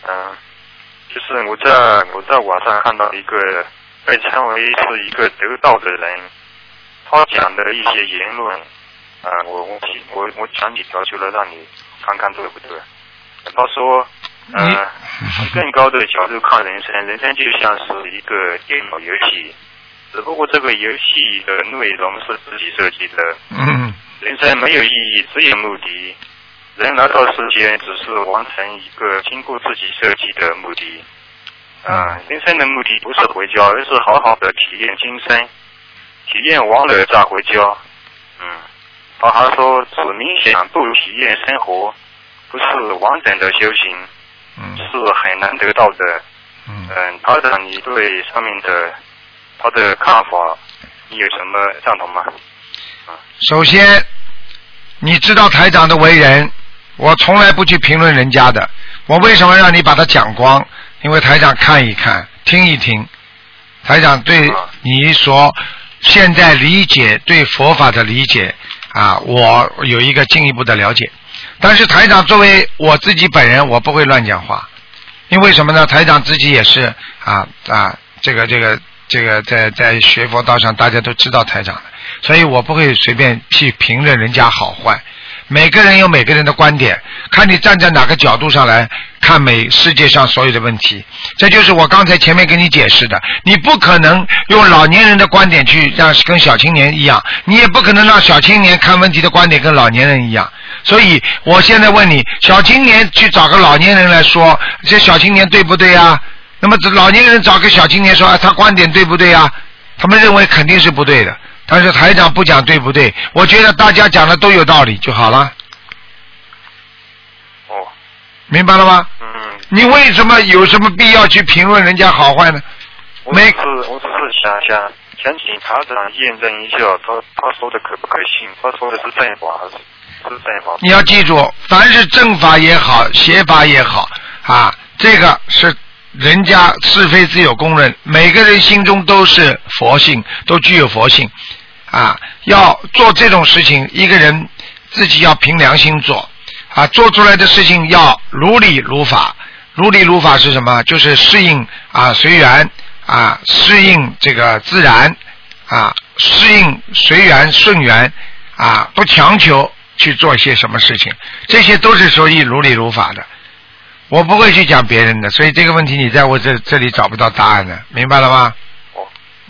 就是我在网上看到一个被称为是一个得道的人，他讲的一些言论，我讲几条出来让你看看对不对？他说，从更高的角度看人生，人生就像是一个电脑游戏，只不过这个游戏的内容是自己设计的。人生没有意义，只有目的。人来到世间只是完成一个经过自己设计的目的。人生的目的不是回家，而是好好的体验今生，体验完了再回家。他还说，只冥想不体验生活，不是完整的修行，是很难得到的。台长，你对上面的他的看法，你有什么赞同吗？ 首先，你知道台长的为人，我从来不去评论人家的。我为什么让你把它讲光？因为台长看一看，听一听，台长对你所现在理解对佛法的理解我有一个进一步的了解。但是台长作为我自己本人，我不会乱讲话，因为什么呢？台长自己也是这个在学佛道上大家都知道台长的，所以我不会随便去评论人家好坏。每个人有每个人的观点，看你站在哪个角度上来看世界上所有的问题。这就是我刚才前面跟你解释的，你不可能用老年人的观点去让跟小青年一样，你也不可能让小青年看问题的观点跟老年人一样。所以我现在问你，小青年去找个老年人来说，这小青年对不对啊？那么老年人找个小青年说他观点对不对啊？他们认为肯定是不对的。但是台长不讲对不对，我觉得大家讲的都有道理就好了。明白了吗？你为什么有什么必要去评论人家好坏呢？ 我只是想请台长验证一下，他说的可不可信？他说的是正法还是正法？ 你要记住，凡是正法也好，邪法也好这个是人家是非自有公论，每个人心中都是佛性，都具有佛性要做这种事情，一个人自己要凭良心做做出来的事情要如理如法。如理如法是什么？就是适应随缘适应这个自然适应随缘顺缘不强求去做一些什么事情，这些都是属于如理如法的。我不会去讲别人的，所以这个问题你在我这里找不到答案的，明白了吗？